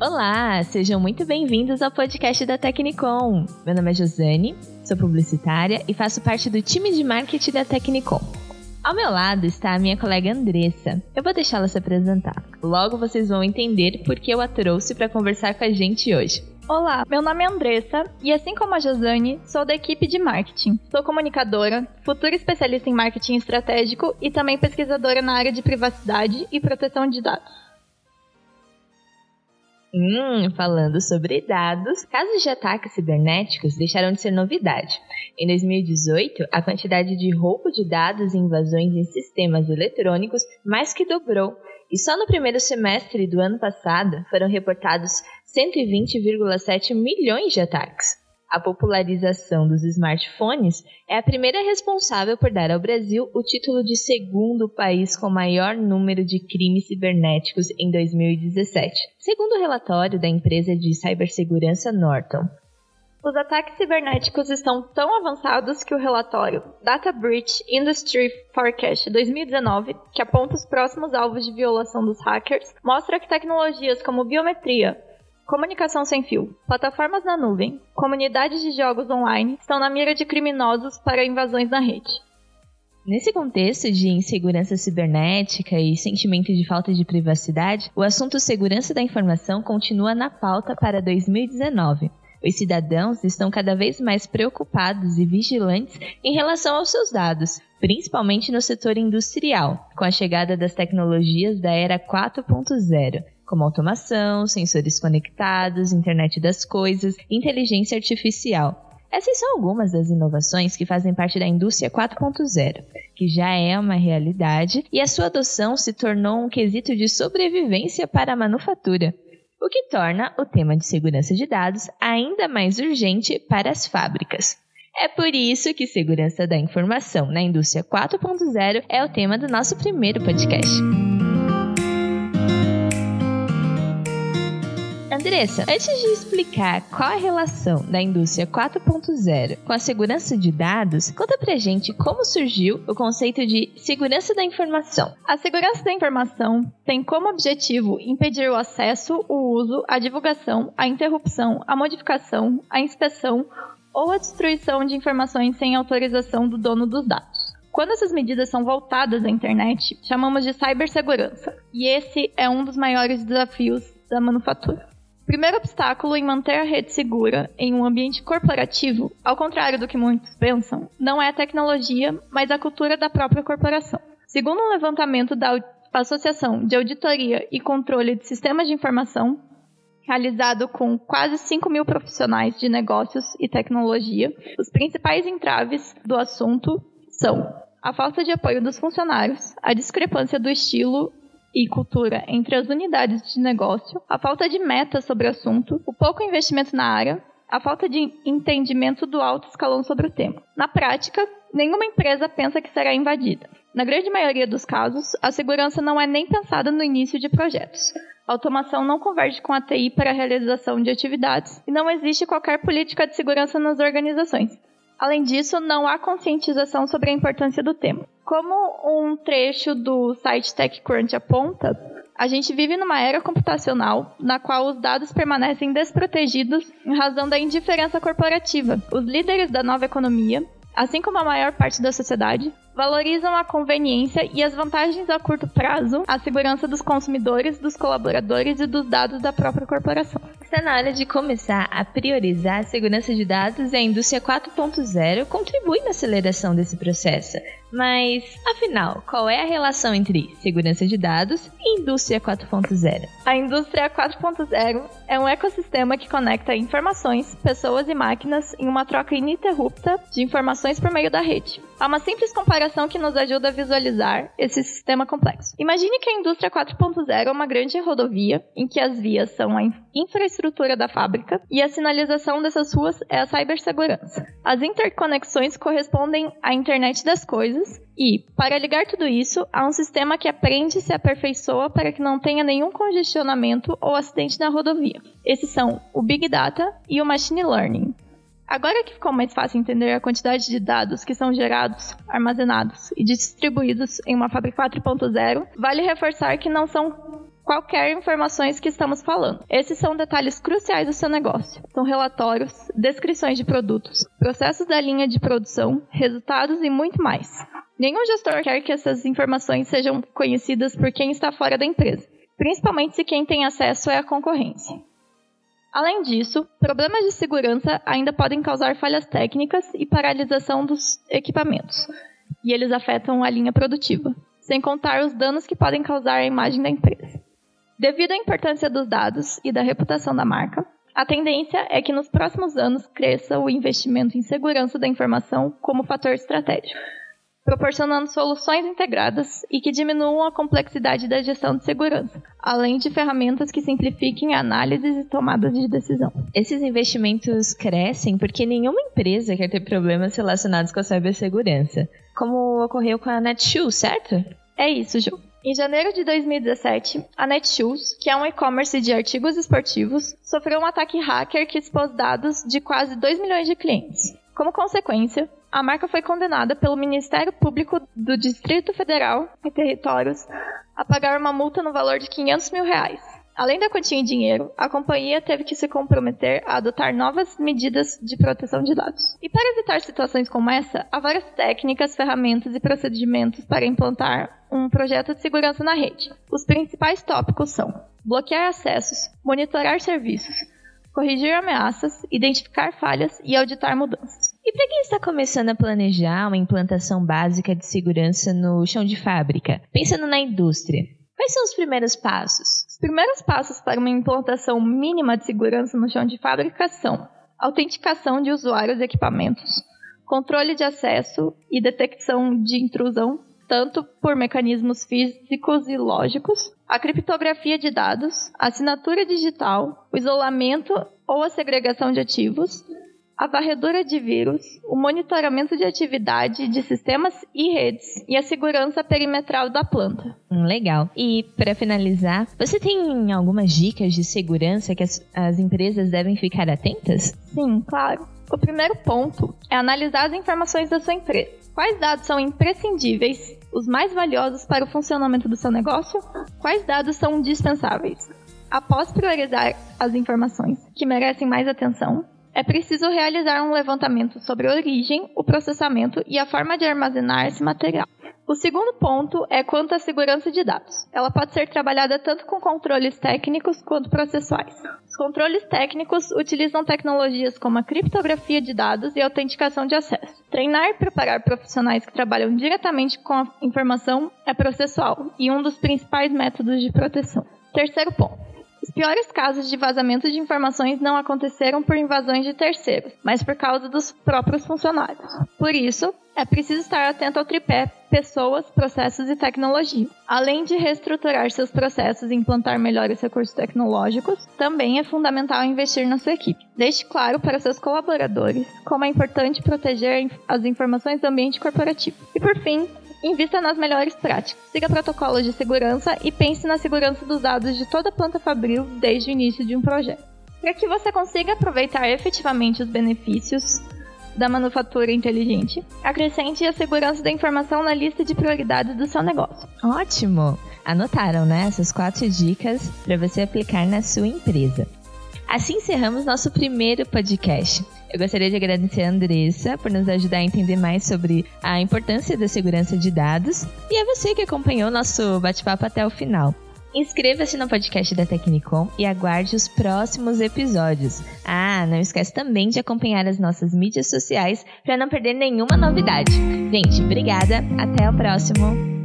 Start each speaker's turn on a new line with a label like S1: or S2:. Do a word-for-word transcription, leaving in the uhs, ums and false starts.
S1: Olá, sejam muito bem-vindos ao podcast da Tecnicom. Meu nome é Josane, sou publicitária e faço parte do time de marketing da Tecnicom. Ao meu lado está a minha colega Andressa. Eu vou deixá-la se apresentar. Logo vocês vão entender por que eu a trouxe para conversar com a gente hoje.
S2: Olá, meu nome é Andressa e assim como a Josane, sou da equipe de marketing. Sou comunicadora, futura especialista em marketing estratégico e também pesquisadora na área de privacidade e proteção de dados.
S1: Hum, falando sobre dados, casos de ataques cibernéticos deixaram de ser novidade. Em dois mil e dezoito, a quantidade de roubo de dados e invasões em sistemas eletrônicos mais que dobrou. E só no primeiro semestre do ano passado foram reportados cento e vinte vírgula sete milhões de ataques. A popularização dos smartphones é a primeira responsável por dar ao Brasil o título de segundo país com maior número de crimes cibernéticos em dois mil e dezessete, segundo o relatório da empresa de cibersegurança Norton.
S2: Os ataques cibernéticos estão tão avançados que o relatório Data Breach Industry Forecast dois mil e dezenove, que aponta os próximos alvos de violação dos hackers, mostra que tecnologias como biometria, comunicação sem fio, plataformas na nuvem, comunidades de jogos online estão na mira de criminosos para invasões na rede.
S1: Nesse contexto de insegurança cibernética e sentimento de falta de privacidade, o assunto segurança da informação continua na pauta para dois mil e dezenove. Os cidadãos estão cada vez mais preocupados e vigilantes em relação aos seus dados, principalmente no setor industrial, com a chegada das tecnologias da era quatro ponto zero, como automação, sensores conectados, internet das coisas, inteligência artificial. Essas são algumas das inovações que fazem parte da indústria quatro ponto zero, que já é uma realidade e a sua adoção se tornou um quesito de sobrevivência para a manufatura, o que torna o tema de segurança de dados ainda mais urgente para as fábricas. É por isso que segurança da informação na indústria quatro ponto zero é o tema do nosso primeiro podcast. Andressa, antes de explicar qual a relação da indústria quatro ponto zero com a segurança de dados, conta pra gente como surgiu o conceito de segurança da informação.
S2: A segurança da informação tem como objetivo impedir o acesso, o uso, a divulgação, a interrupção, a modificação, a inspeção ou a destruição de informações sem autorização do dono dos dados. Quando essas medidas são voltadas à internet, chamamos de cibersegurança, e esse é um dos maiores desafios da manufatura. O primeiro obstáculo em manter a rede segura em um ambiente corporativo, ao contrário do que muitos pensam, não é a tecnologia, mas a cultura da própria corporação. Segundo um levantamento da Associação de Auditoria e Controle de Sistemas de Informação, realizado com quase cinco mil profissionais de negócios e tecnologia, os principais entraves do assunto são a falta de apoio dos funcionários, a discrepância do estilo e cultura entre as unidades de negócio, a falta de metas sobre o assunto, o pouco investimento na área, a falta de entendimento do alto escalão sobre o tema. Na prática, nenhuma empresa pensa que será invadida. Na grande maioria dos casos, a segurança não é nem pensada no início de projetos. A automação não converge com a T I para a realização de atividades e não existe qualquer política de segurança nas organizações. Além disso, não há conscientização sobre a importância do tema. Como um trecho do site TechCrunch aponta, a gente vive numa era computacional na qual os dados permanecem desprotegidos em razão da indiferença corporativa. Os líderes da nova economia, assim como a maior parte da sociedade, valorizam a conveniência e as vantagens a curto prazo, a segurança dos consumidores, dos colaboradores e dos dados da própria corporação.
S1: Está na hora de começar a priorizar a segurança de dados e a indústria quatro ponto zero contribui na aceleração desse processo. Mas, afinal, qual é a relação entre segurança de dados e indústria quatro ponto zero?
S2: A indústria quatro ponto zero é um ecossistema que conecta informações, pessoas e máquinas em uma troca ininterrupta de informações por meio da rede. Há uma simples comparação que nos ajuda a visualizar esse sistema complexo. Imagine que a indústria quatro ponto zero é uma grande rodovia em que as vias são a infraestrutura da fábrica e a sinalização dessas ruas é a cibersegurança. As interconexões correspondem à internet das coisas e, para ligar tudo isso, há um sistema que aprende e se aperfeiçoa para que não tenha nenhum congestionamento ou acidente na rodovia. Esses são o Big Data e o Machine Learning. Agora que ficou mais fácil entender a quantidade de dados que são gerados, armazenados e distribuídos em uma fábrica quatro ponto zero, vale reforçar que não são qualquer informações que estamos falando. Esses são detalhes cruciais do seu negócio. São relatórios, descrições de produtos, processos da linha de produção, resultados e muito mais. Nenhum gestor quer que essas informações sejam conhecidas por quem está fora da empresa, principalmente se quem tem acesso é a concorrência. Além disso, problemas de segurança ainda podem causar falhas técnicas e paralisação dos equipamentos, e eles afetam a linha produtiva, sem contar os danos que podem causar à imagem da empresa. Devido à importância dos dados e da reputação da marca, a tendência é que nos próximos anos cresça o investimento em segurança da informação como fator estratégico, proporcionando soluções integradas e que diminuam a complexidade da gestão de segurança, além de ferramentas que simplifiquem análises e tomadas de decisão.
S1: Esses investimentos crescem porque nenhuma empresa quer ter problemas relacionados com a cibersegurança, como ocorreu com a Netshoes, certo?
S2: É isso, Ju. Em janeiro de dois mil e dezessete, a Netshoes, que é um e-commerce de artigos esportivos, sofreu um ataque hacker que expôs dados de quase dois milhões de clientes. Como consequência, a marca foi condenada pelo Ministério Público do Distrito Federal e Territórios a pagar uma multa no valor de quinhentos mil reais. Além da quantia em dinheiro, a companhia teve que se comprometer a adotar novas medidas de proteção de dados. E para evitar situações como essa, há várias técnicas, ferramentas e procedimentos para implantar um projeto de segurança na rede. Os principais tópicos são bloquear acessos, monitorar serviços, corrigir ameaças, identificar falhas e auditar mudanças.
S1: E para quem está começando a planejar uma implantação básica de segurança no chão de fábrica, pensando na indústria, quais são os primeiros passos?
S2: Os primeiros passos para uma implantação mínima de segurança no chão de fábrica são autenticação de usuários e equipamentos, controle de acesso e detecção de intrusão, tanto por mecanismos físicos e lógicos, a criptografia de dados, a assinatura digital, o isolamento ou a segregação de ativos, a varredura de vírus, o monitoramento de atividade de sistemas e redes e a segurança perimetral da planta.
S1: Hum, legal. E, para finalizar, você tem algumas dicas de segurança que as, as empresas devem ficar atentas?
S2: Sim, claro. O primeiro ponto é analisar as informações da sua empresa. Quais dados são imprescindíveis, os mais valiosos para o funcionamento do seu negócio? Quais dados são indispensáveis? Após priorizar as informações que merecem mais atenção, é preciso realizar um levantamento sobre a origem, o processamento e a forma de armazenar esse material. O segundo ponto é quanto à segurança de dados. Ela pode ser trabalhada tanto com controles técnicos quanto processuais. Os controles técnicos utilizam tecnologias como a criptografia de dados e a autenticação de acesso. Treinar e preparar profissionais que trabalham diretamente com a informação é processual e um dos principais métodos de proteção. Terceiro ponto. Os piores casos de vazamento de informações não aconteceram por invasões de terceiros, mas por causa dos próprios funcionários. Por isso, é preciso estar atento ao tripé pessoas, processos e tecnologia. Além de reestruturar seus processos e implantar melhores recursos tecnológicos, também é fundamental investir na sua equipe. Deixe claro para seus colaboradores como é importante proteger as informações do ambiente corporativo. E por fim, invista nas melhores práticas, siga protocolos de segurança e pense na segurança dos dados de toda a planta fabril desde o início de um projeto. Para que você consiga aproveitar efetivamente os benefícios da manufatura inteligente, acrescente a segurança da informação na lista de prioridades do seu negócio.
S1: Ótimo! Anotaram, né? Essas quatro dicas para você aplicar na sua empresa. Assim encerramos nosso primeiro podcast. Eu gostaria de agradecer a Andressa por nos ajudar a entender mais sobre a importância da segurança de dados e a você que acompanhou nosso bate-papo até o final. Inscreva-se no podcast da Tecnicom e aguarde os próximos episódios. Ah, não esquece também de acompanhar as nossas mídias sociais para não perder nenhuma novidade. Gente, obrigada, até o próximo!